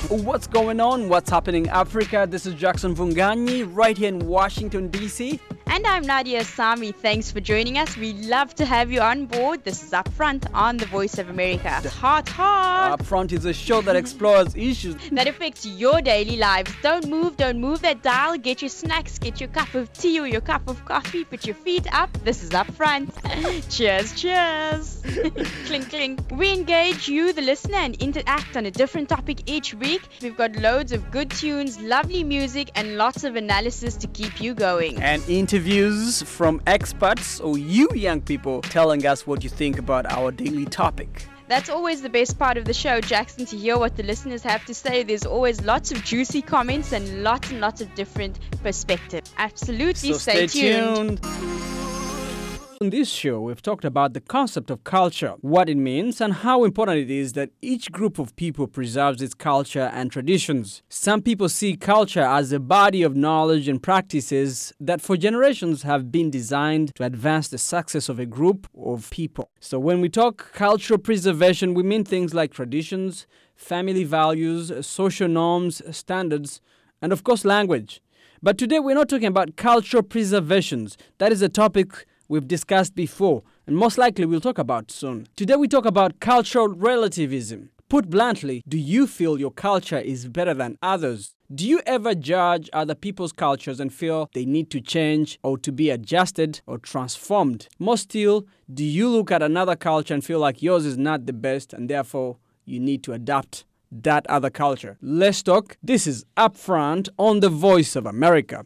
What's going on? What's happening in Africa? This is Jackson Vunganyi right here in Washington, D.C. And I'm Nadia Sami. Thanks for joining us. We love to have you on board. This is Upfront on the Voice of America. Hot. Upfront is a show that explores issues that affects your daily lives. Don't move that dial. Get your snacks, get your cup of tea or your cup of coffee. Put your feet up. This is Upfront. Cheers. Clink, clink. We engage you, the listener, and interact on a different topic each week. We've got loads of good tunes, lovely music, and lots of analysis to keep you going. And interviews from experts or you young people telling us what you think about our daily topic. That's always the best part of the show, Jackson, to hear what the listeners have to say. There's always lots of juicy comments and lots of different perspectives. Absolutely, so stay tuned. In this show, we've talked about the concept of culture, what it means, and how important it is that each group of people preserves its culture and traditions. Some people see culture as a body of knowledge and practices that for generations have been designed to advance the success of a group of people. So when we talk cultural preservation, we mean things like traditions, family values, social norms, standards, and of course language. But today we're not talking about cultural preservations. That is a topic we've discussed before, and most likely we'll talk about soon. Today we talk about cultural relativism. Put bluntly, do you feel your culture is better than others? Do you ever judge other people's cultures and feel they need to change or to be adjusted or transformed? More still, do you look at another culture and feel like yours is not the best and therefore you need to adapt that other culture? Let's talk. This is Upfront on the Voice of America.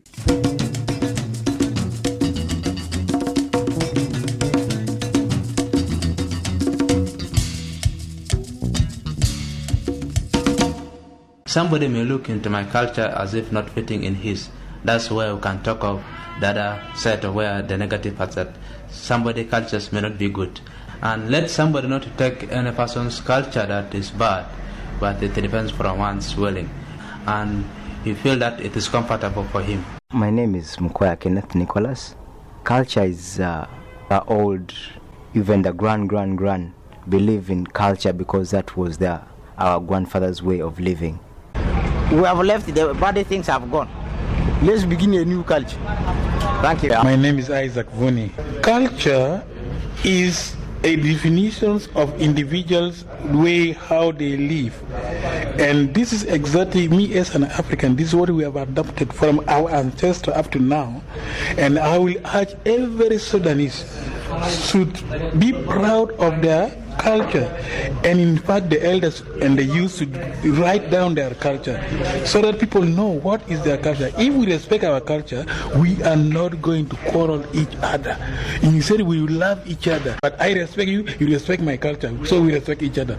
Somebody may look into my culture as if not fitting in his. That's where we can talk of the other side of where the negative parts that somebody's cultures may not be good. And let somebody not take any person's culture that is bad, but it depends from one's willing. And you feel that it is comfortable for him. My name is Mkoya Kenneth Nicholas. Culture is old, even the grand believe in culture because that was our grandfather's way of living. We have left, the bad things have gone. Let's begin a new culture. Thank you. My name is Isaac Vuni. Culture is a definition of individuals' way how they live. And this is exactly me as an African. This is what we have adopted from our ancestors up to now. And I will urge every Sudanese should be proud of their culture, and in fact the elders and the youth should write down their culture so that people know what is their culture. If we respect our culture, we are not going to quarrel each other. And you said we will love each other, but I respect you, you respect my culture, so we respect each other.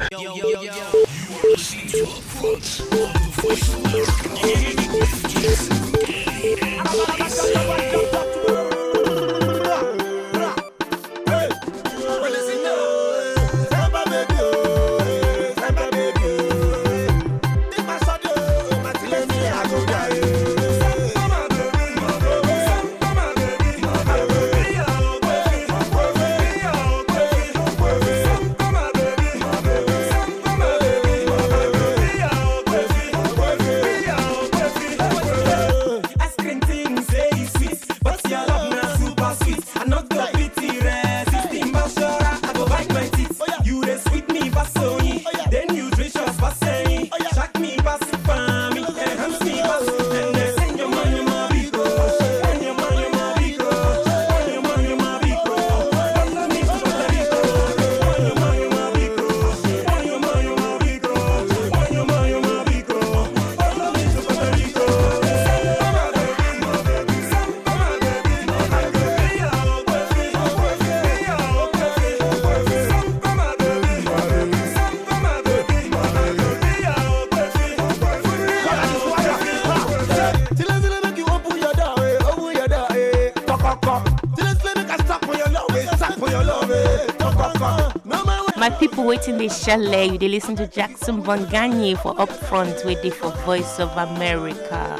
My people waiting the chalet, they listen to Jackson Vunganyi for Upfront with the for Voice of America.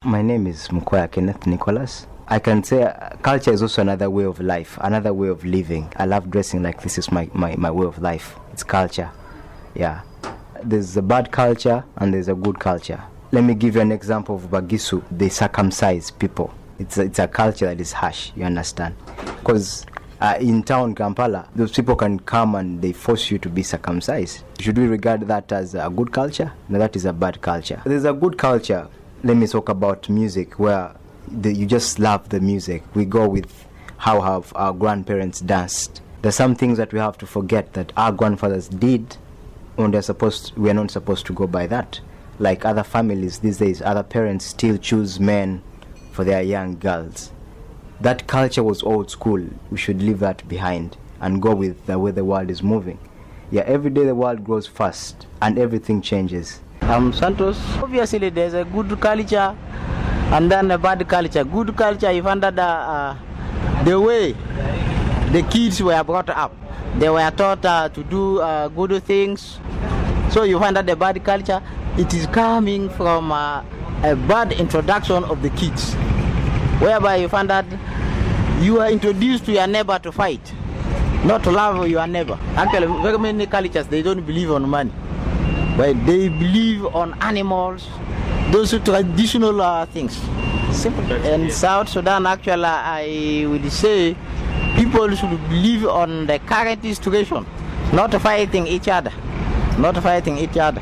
My name is Mukoya Kenneth Nicholas. I can say culture is also another way of life, another way of living. I love dressing like this is my way of life. It's culture. Yeah. There's a bad culture and there's a good culture. Let me give you an example of Bagisu. They circumcise people. It's a culture that is harsh, you understand? Because in town, Kampala, those people can come and they force you to be circumcised. Should we regard that as a good culture? No, that is a bad culture. There's a good culture. Let me talk about music, where you just love the music. We go with how have our grandparents danced. There's some things that we have to forget that our grandfathers did, and we are not supposed to go by that. Like other families these days, other parents still choose men for their young girls. That culture was old school. We should leave that behind and go with the way the world is moving. Yeah, every day the world grows fast and everything changes. Santos, obviously there's a good culture and then a bad culture. Good culture, you find that the way the kids were brought up, they were taught to do good things. So you find that the bad culture, it is coming from a bad introduction of the kids, whereby you find that you are introduced to your neighbor to fight, not to love your neighbor. Actually, very many cultures, they don't believe on money, but they believe on animals, those traditional things. Simple. In South Sudan, actually, I would say people should believe on the current situation, not fighting each other, not fighting each other.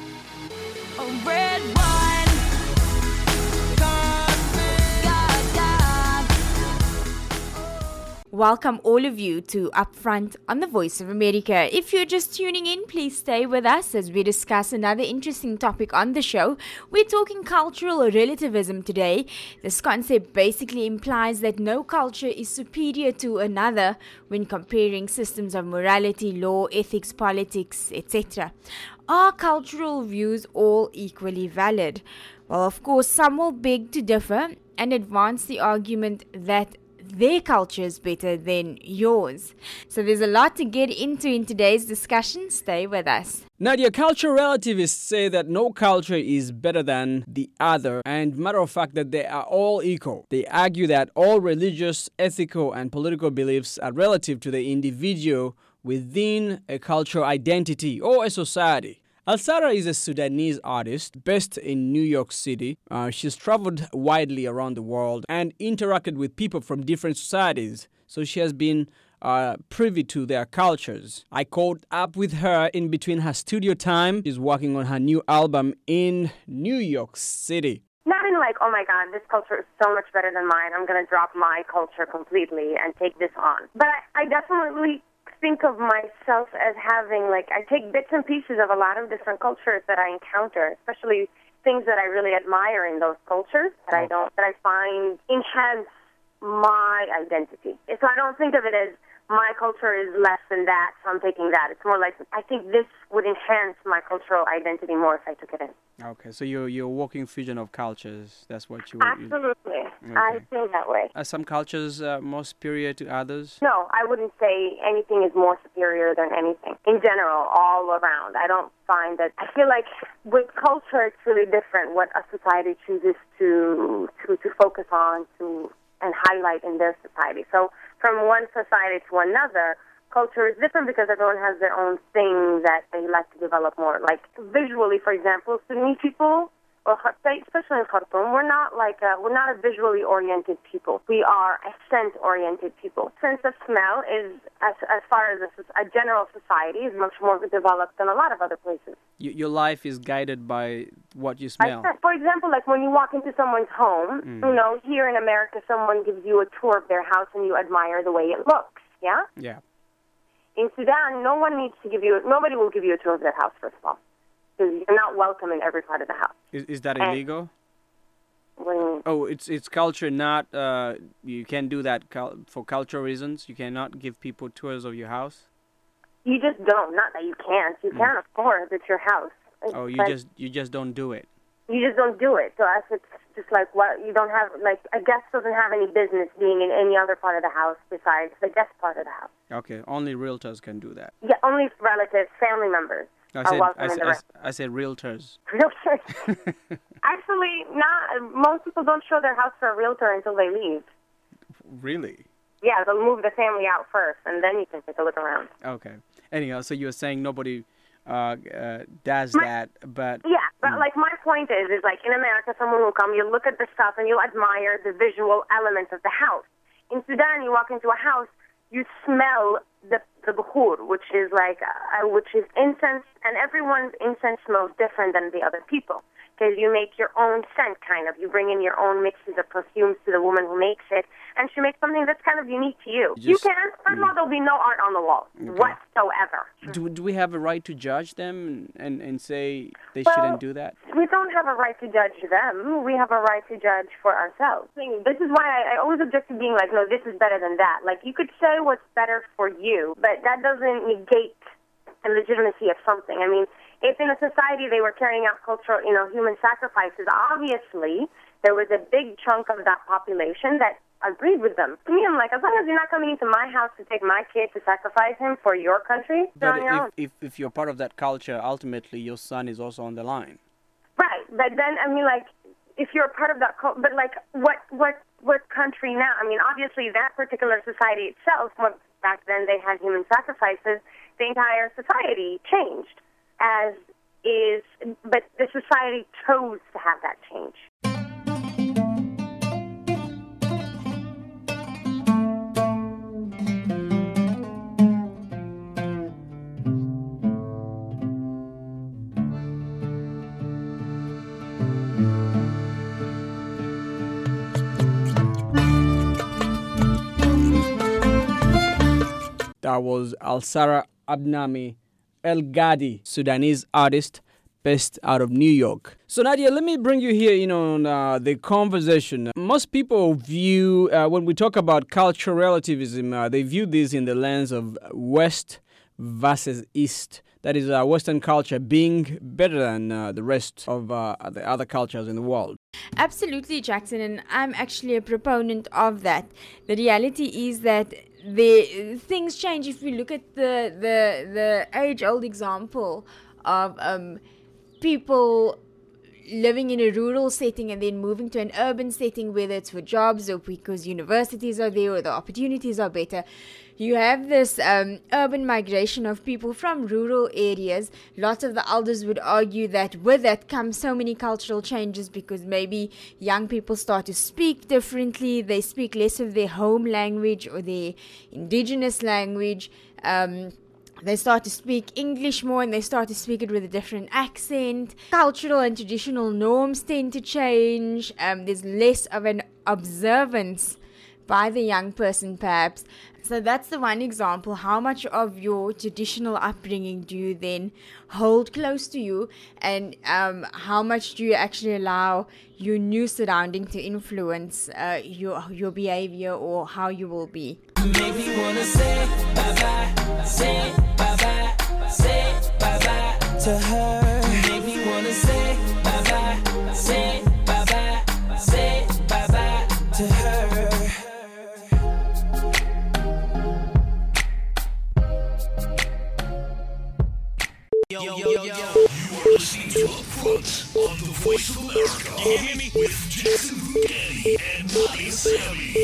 Welcome all of you to Upfront on the Voice of America. If you're just tuning in, please stay with us as we discuss another interesting topic on the show. We're talking cultural relativism today. This concept basically implies that no culture is superior to another when comparing systems of morality, law, ethics, politics, etc. Are cultural views all equally valid? Well, of course, some will beg to differ and advance the argument that their culture is better than yours. So there's a lot to get into in today's discussion. Stay with us. Nadia, cultural relativists say that no culture is better than the other, and matter of fact that they are all equal. They argue that all religious, ethical, and political beliefs are relative to the individual within a cultural identity or a society. Alsara is a Sudanese artist based in New York City. She's traveled widely around the world and interacted with people from different societies, so she has been privy to their cultures. I caught up with her in between her studio time. She's working on her new album in New York City. Not in like, oh my God, this culture is so much better than mine, I'm going to drop my culture completely and take this on. But I definitely think of myself as having, like, I take bits and pieces of a lot of different cultures that I encounter, especially things that I really admire in those cultures that I find enhance my identity. So I don't think of it as my culture is less than that, so I'm taking that. It's more like, I think this would enhance my cultural identity more if I took it in. Okay, so you're a walking fusion of cultures. That's what you... Absolutely. Okay. I feel that way. Are some cultures more superior to others? No, I wouldn't say anything is more superior than anything. In general, all around. I don't find that... I feel like with culture, it's really different what a society chooses to focus on and highlight in their society. So from one society to another, culture is different because everyone has their own thing that they like to develop more. Like visually, for example, Sunni people, or especially in Khartoum, we're not a visually oriented people. We are a scent-oriented people. Sense of smell is, as far as a general society, is much more developed than a lot of other places. Your life is guided by what you smell. For example, like when you walk into someone's home, you know, here in America, someone gives you a tour of their house and you admire the way it looks, yeah? Yeah. In Sudan, nobody will give you a tour of their house, first of all, because you're not welcome in every part of the house. Is that illegal? What do you mean? Oh, it's culture, not, you can't do that for cultural reasons? You cannot give people tours of your house? You just don't. Not that you can't. You can, of course. It's your house. Oh, you just don't do it. You just don't do it. So it's just like what you don't have. Like a guest doesn't have any business being in any other part of the house besides the guest part of the house. Okay, only realtors can do that. Yeah, only relatives, family members are welcome in the rest. I said realtors. Realtors. Actually, not. Most people don't show their house to a realtor until they leave. Really? Yeah, they'll move the family out first, and then you can take a look around. Okay. Anyhow, so you were saying nobody does that, but... Yeah, but like my point is like in America, someone will come, you look at the stuff, and you'll admire the visual elements of the house. In Sudan, you walk into a house, you smell the bukhur, which is incense, and everyone's incense smells different than the other people. Because you make your own scent, kind of. You bring in your own mixes of perfumes to the woman who makes it, and she makes something that's kind of unique to you. You can. First of all, there'll be no art on the wall whatsoever. Do we have a right to judge them and say they shouldn't do that? We don't have a right to judge them. We have a right to judge for ourselves. This is why I always object to being like, no, this is better than that. Like, you could say what's better for you, but that doesn't negate the legitimacy of something. I mean, if in a society they were carrying out cultural, human sacrifices, obviously there was a big chunk of that population that agreed with them. To me, I'm like, as long as you're not coming into my house to take my kid to sacrifice him for your country, you're on your own. If you're part of that culture, ultimately your son is also on the line. Right, but then, I mean, like, if you're a part of that culture, but like, what country now? I mean, obviously that particular society itself, back then they had human sacrifices, the entire society changed. But the society chose to have that change. That was Alsara Abnami El Ghadi, Sudanese artist based out of New York. So Nadia, let me bring you here, on the conversation. Most people view, when we talk about cultural relativism, they view this in the lens of West versus East. That is, Western culture being better than the rest of the other cultures in the world. Absolutely, Jackson, and I'm actually a proponent of that. The reality is that the things change. If we look at the age-old example of people living in a rural setting and then moving to an urban setting, whether it's for jobs or because universities are there or the opportunities are better, you have this urban migration of people from rural areas. Lots of the elders would argue that with that comes so many cultural changes because maybe young people start to speak differently, they speak less of their home language or their indigenous language. They start to speak English more and they start to speak it with a different accent. Cultural and traditional norms tend to change. There's less of an observance by the young person perhaps. So that's the one example. How much of your traditional upbringing do you then hold close to you, and how much do you actually allow your new surrounding to influence your behavior or how you will be? Make me wanna say bye-bye, say bye-bye, say bye-bye to her. Make me wanna say bye-bye, say bye-bye, say bye-bye to her. Yo. You are listening to Up Front on the Voice of America. You hear me? With Jackson Bugatti and Nadia Sammy.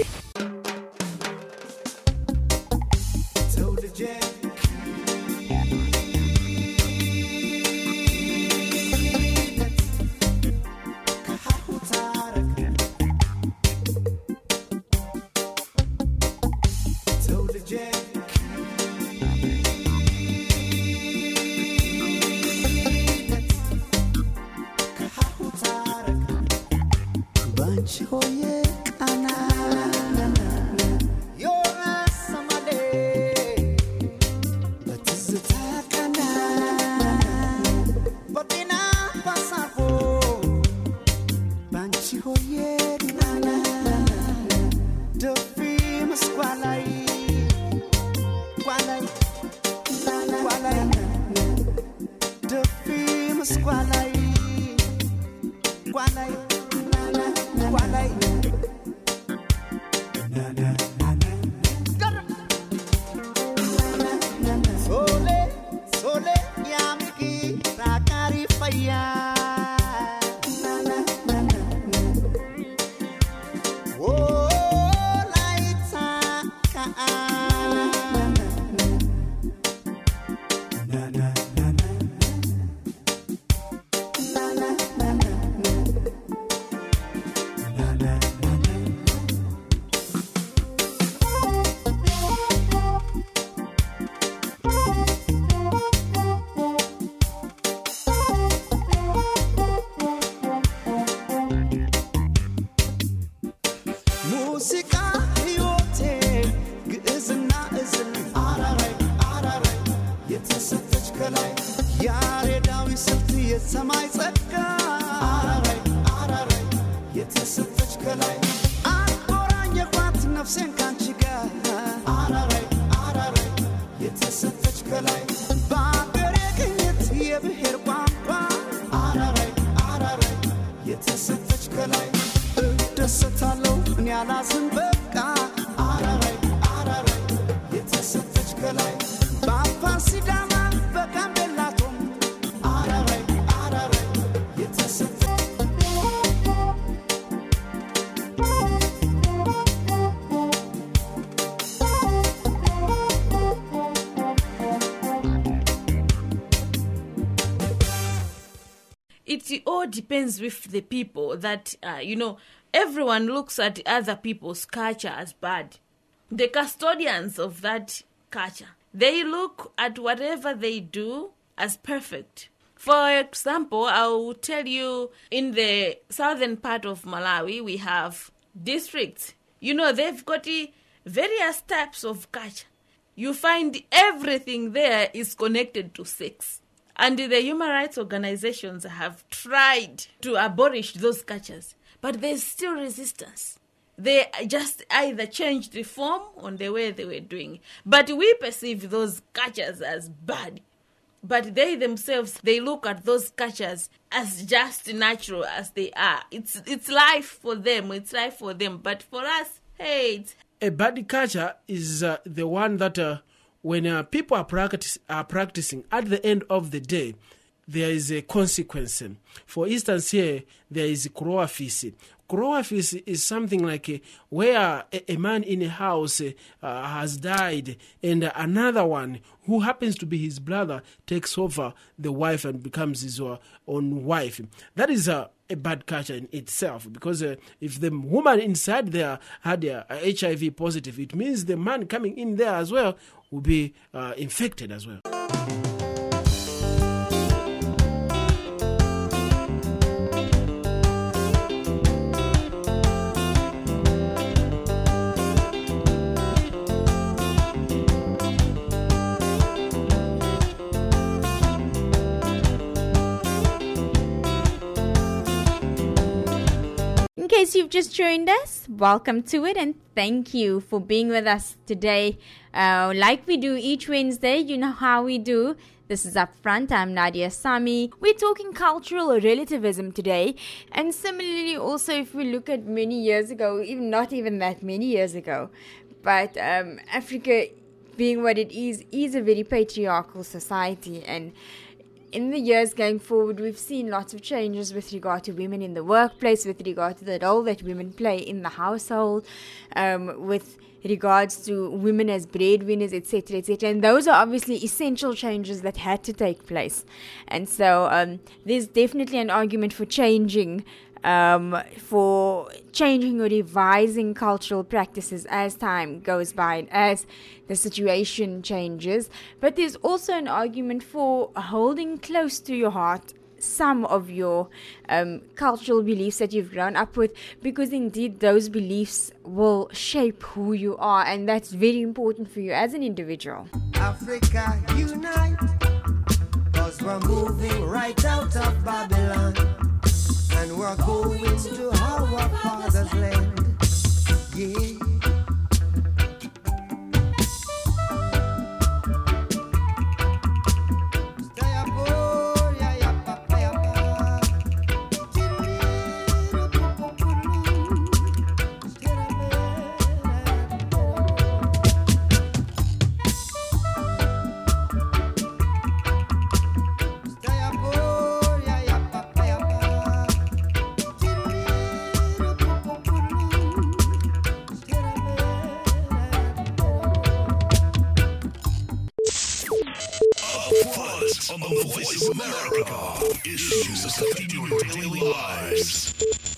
የተሰጠች ከላይ አቆራኘኳት ነፍሴን ካንቺ ጋር አራራይ አራራይ የተሰጠች ከላይ በአገሬ ቅኝት የብሔር ቋንቋ አራራይ አራራይ የተሰጠች ከላይ እደሰታለሁ እኔ አላዝን በቃ አራራይ አራራይ የተሰጠች ከላይ በአፋር ሲዳማ በጋምቤላ ቶም አራራይ አራራይ የተሰጠች It all depends with the people that, everyone looks at other people's culture as bad. The custodians of that culture, they look at whatever they do as perfect. For example, I will tell you, in the southern part of Malawi, we have districts. They've got various types of culture. You find everything there is connected to sex. And the human rights organizations have tried to abolish those cultures. But there's still resistance. They just either changed the form on the way they were doing. But we perceive those cultures as bad. But they themselves, they look at those cultures as just natural as they are. It's life for them. It's life for them. But for us, hey, a bad culture is the one that when people are practicing, at the end of the day, there is a consequence. For instance, here, there is Kuroa Fisi. Kuroa Fisi is something like where a man in a house has died, and another one, who happens to be his brother, takes over the wife and becomes his own wife. That is a bad culture in itself, because if the woman inside there had HIV positive, it means the man coming in there as well will be infected as well. In case you've just joined us, welcome to it and thank you for being with us today. Like we do each Wednesday, you know how we do. This is Upfront. I'm Nadia Sami. We're talking cultural relativism today. And similarly, also, if we look at many years ago, even not even that many years ago, but Africa being what it is a very patriarchal society. And in the years going forward, we've seen lots of changes with regard to women in the workplace, with regard to the role that women play in the household, with regards to women as breadwinners, etc., etc. And those are obviously essential changes that had to take place. And so there's definitely an argument for changing or revising cultural practices as time goes by and as the situation changes. But there's also an argument for holding close to your heart some of your cultural beliefs that you've grown up with, because indeed those beliefs will shape who you are, and that's very important for you as an individual. Africa unite, 'cause we're moving right out of Babylon, and we're going to our father's land. Yeah. On the Voice of America, issues affecting your daily lives.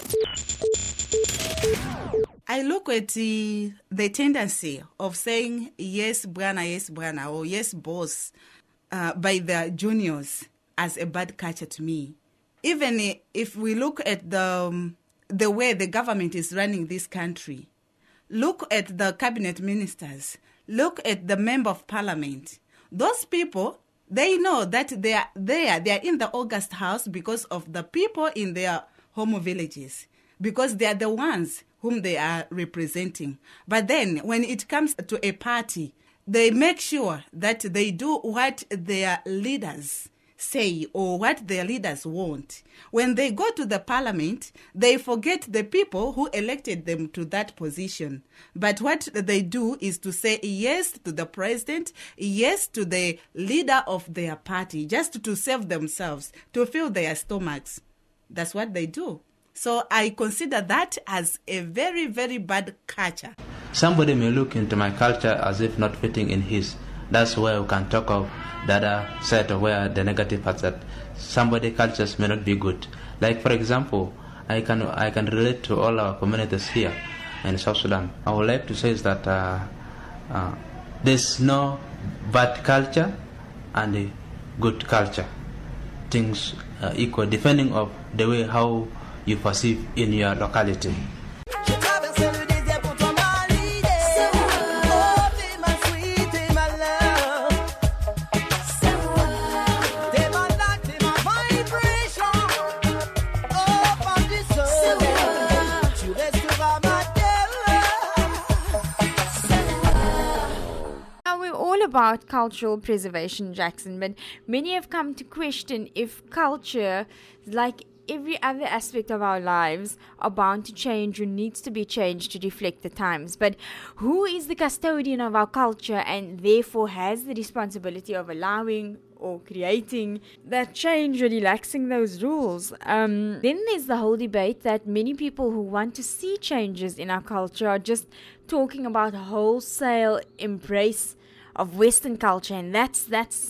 I look at the tendency of saying yes, Brana, or yes, boss, by the juniors as a bad culture to me. Even if we look at the way the government is running this country, look at the cabinet ministers, look at the member of parliament. Those people, they know that they are in the August House because of the people in their home villages. because they are the ones whom they are representing. But then when it comes to a party, they make sure that they do what their leaders say or what their leaders want. When they go to the parliament, they forget the people who elected them to that position. But what they do is to say yes to the president, yes to the leader of their party, just to save themselves, to fill their stomachs. That's what they do. So I consider that as a very, very bad culture. Somebody may look into my culture as if not fitting in his. That's where we can talk of the other side of where the negative parts that somebody cultures may not be good. Like for example, I can relate to all our communities here in South Sudan. I would like to say is that there's no bad culture and a good culture. Things are equal depending on the way how you perceive in your locality. About cultural preservation, Jackson, but many have come to question if culture, like every other aspect of our lives, are bound to change or needs to be changed to reflect the times. But who is the custodian of our culture and therefore has the responsibility of allowing or creating that change or relaxing those rules? Then there's the whole debate that many people who want to see changes in our culture are just talking about wholesale embrace of Western culture, and that's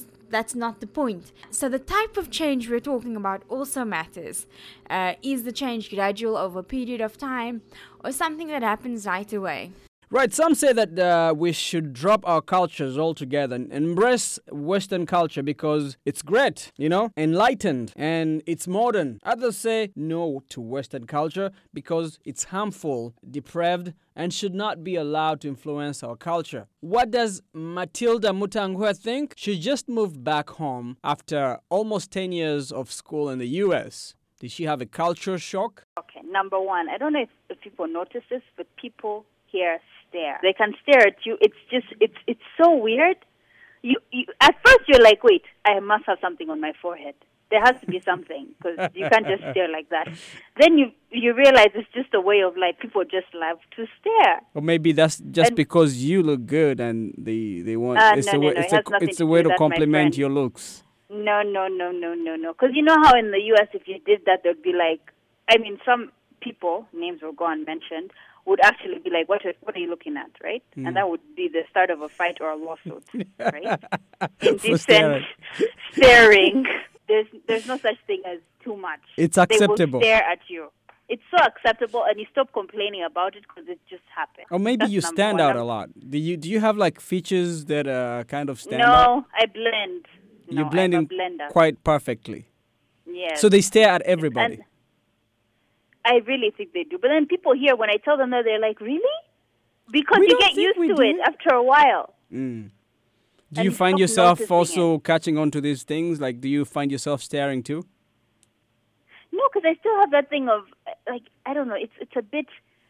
not the point. So the type of change we're talking about also matters. Is the change gradual over a period of time or something that happens right away? Right, some say that we should drop our cultures altogether and embrace Western culture because it's great, enlightened, and it's modern. Others say no to Western culture because it's harmful, depraved, and should not be allowed to influence our culture. What does Matilda Mutangwa think? She just moved back home after almost 10 years of school in the U.S. Did she have a culture shock? Okay, number one, I don't know if people notice this, but people here stare. They can stare at you. It's so weird. You at first you're like, wait, I must have something on my forehead. There has to be something because you can't just stare like that. Then you realize it's just a way of like people just love to stare. Or maybe that's just because you look good and they want. It's a way to compliment your looks. No. Because you know how in the U.S. if you did that, there'd be like, some people, names will go unmentioned, would actually be like, what are you looking at, right? And that would be the start of a fight or a lawsuit, right? Indecent staring. There's no such thing as too much. It's acceptable. They will stare at you. It's so acceptable, and you stop complaining about it because it just happened. Or maybe you stand out a lot. Do you have like features that kind of stand out? No, I blend. You blend in quite perfectly. Yes. So they stare at everybody. And I really think they do. But then people here, when I tell them that, they're like, really? Because you get used to it after a while. Do you find yourself also catching on to these things? Like, do you find yourself staring too? No, because I still have that thing of, like, I don't know, it's a bit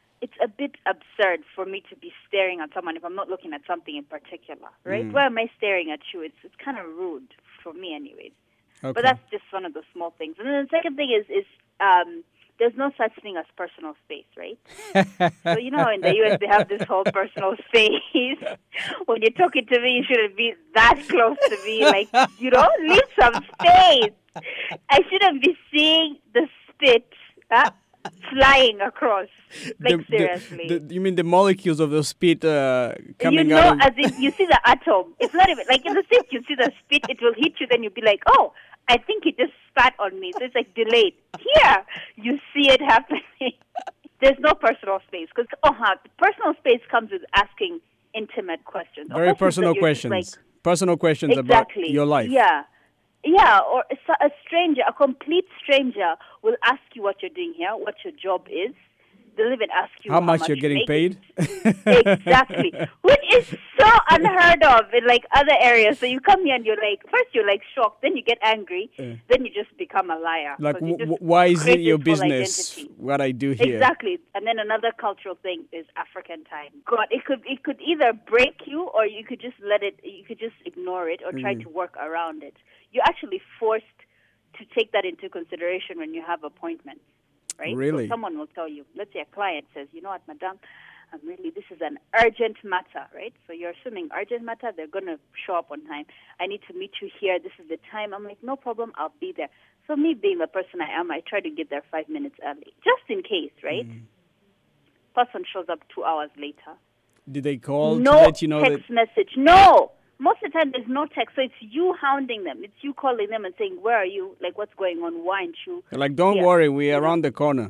absurd for me to be staring at someone if I'm not looking at something in particular, right? Why am I staring at you? It's kind of rude for me anyways. Okay. But that's just one of the small things. And then the second thing is there's no such thing as personal space, right? So you know how in the U.S. they have this whole personal space. When you're talking to me, you shouldn't be that close to me. Like, leave some space. I shouldn't be seeing the spit flying across. Like, seriously. You mean the molecules of the spit coming out? As in you see the atom. It's not even, like in the spit, you see the spit, it will hit you, then you'll be like, oh, I think it just spat on me. So it's like delayed. Here, you see it happening. There's no personal space. Because personal space comes with asking intimate questions. Very personal questions. Personal questions about your life. Yeah, or a stranger, a complete stranger will ask you what you're doing here, what your job is, they'll even ask you how much you're getting paid. Exactly, which is so unheard of in like other areas. So you come here and you're like, first you're like shocked, then you get angry, then you just become a liar. Like, why is it your business identity. what I do here? Exactly. And then another cultural thing is African time. God, it could either break you, or you could just let it. You could just ignore it or try to work around it. You're actually forced to take that into consideration when you have appointments, right? Really? So someone will tell you. Let's say a client says, you know what, madam, this is an urgent matter, right? So you're assuming urgent matter, they're going to show up on time. I need to meet you here. This is the time. I'm like, no problem, I'll be there. So me being the person I am, I try to get there 5 minutes early, just in case, right? Person shows up 2 hours later. Did they call no to let you know text message. No. Most of the time, there's no text. So it's you hounding them. It's you calling them and saying, where are you? Like, what's going on? Why aren't you? They're like, don't worry, we're around the corner.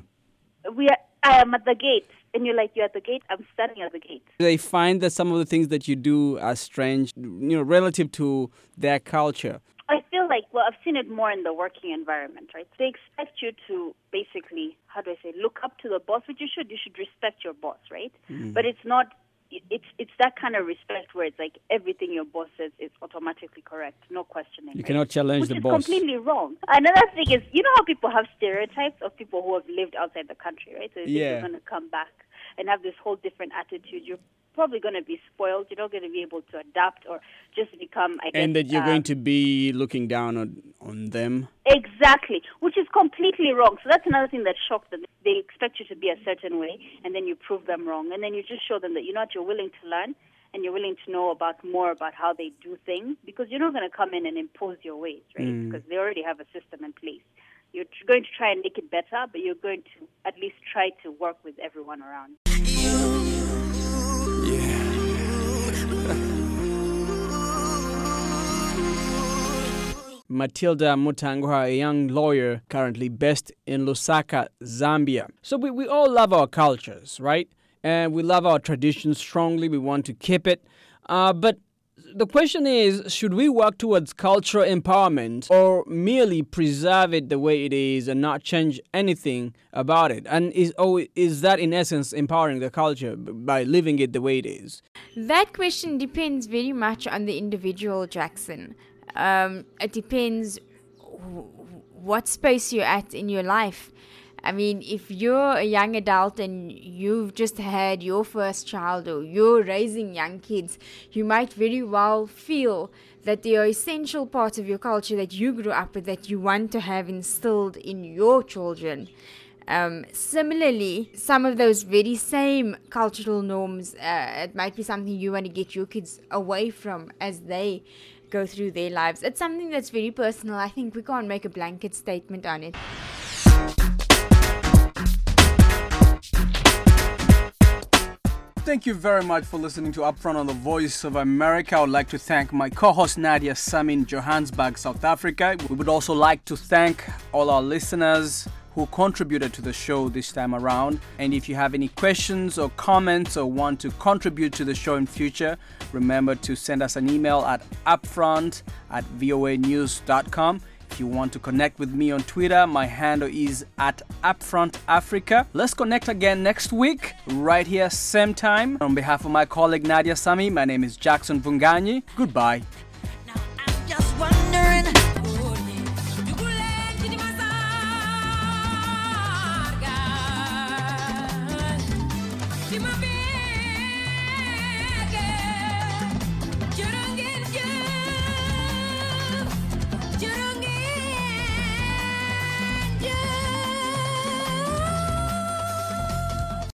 I am at the gate. And you're like, you're at the gate? I'm standing at the gate. They find that some of the things that you do are strange, relative to their culture. I feel like, well, I've seen it more in the working environment, right? They expect you to basically, look up to the boss, which you should. You should respect your boss, right? But it's not, it's that kind of respect where it's like everything your boss says is automatically correct, no questioning. You cannot challenge the boss. Which is completely wrong. Another thing is, you know how people have stereotypes of people who have lived outside the country, right? So you're going to come back and have this whole different attitude. You're probably going to be spoiled. You're not going to be able to adapt or just become, I guess... And that you're going to be looking down on them. Exactly, which is completely wrong. So that's another thing that shocked them. They expect you to be a certain way, and then you prove them wrong. And then you just show them that you're willing to learn, and you're willing to know more about how they do things, because you're not going to come in and impose your ways, right? Because they already have a system in place. You're going to try and make it better, but you're going to at least try to work with everyone around. Matilda Mutangwa, a young lawyer currently based in Lusaka, Zambia. So we all love our cultures, right? And we love our traditions strongly. We want to keep it. But the question is, should we work towards cultural empowerment or merely preserve it the way it is and not change anything about it? And is that in essence empowering the culture by living it the way it is? That question depends very much on the individual, Jackson. It depends what space you're at in your life. I mean, if you're a young adult and you've just had your first child or you're raising young kids, you might very well feel that they are essential parts of your culture that you grew up with, that you want to have instilled in your children. Similarly, some of those very same cultural norms, it might be something you want to get your kids away from as they go through their lives. It's something that's very personal. I think we can't make a blanket statement on it. Thank you very much for listening to Upfront on the Voice of America. I would like to thank my co-host Nadia Sami in Johannesburg, South Africa. We would also like to thank all our listeners who contributed to the show this time around. And if you have any questions or comments or want to contribute to the show in future, remember to send us an email at upfront@voanews.com. If you want to connect with me on Twitter, my handle is @UpfrontAfrica. Let's connect again next week, right here, same time. On behalf of my colleague Nadia Sami, my name is Jackson Vunganyi. Goodbye. Just wondering. You